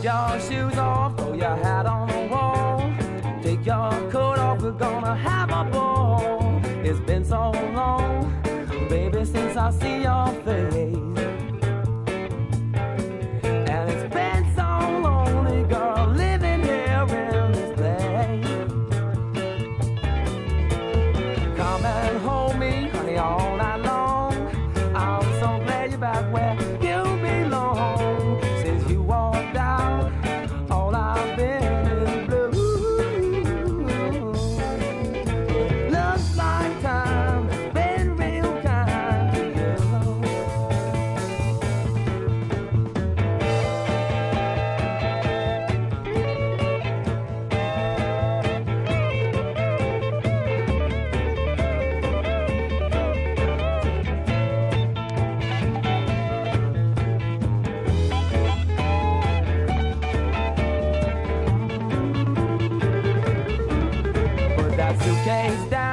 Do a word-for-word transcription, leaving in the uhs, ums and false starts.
your shoes off, throw your hat on the wall. Take your coat off, we're gonna have a ball. It's been so long, baby, since I see your face. And it's been so lonely, girl, living here in this place. Come and hold me, honey, all night long. I'm so glad you're back where you belong. Since you walked out, all I've been is blue. Looks like time has been real kind to you. Put that suitcase down.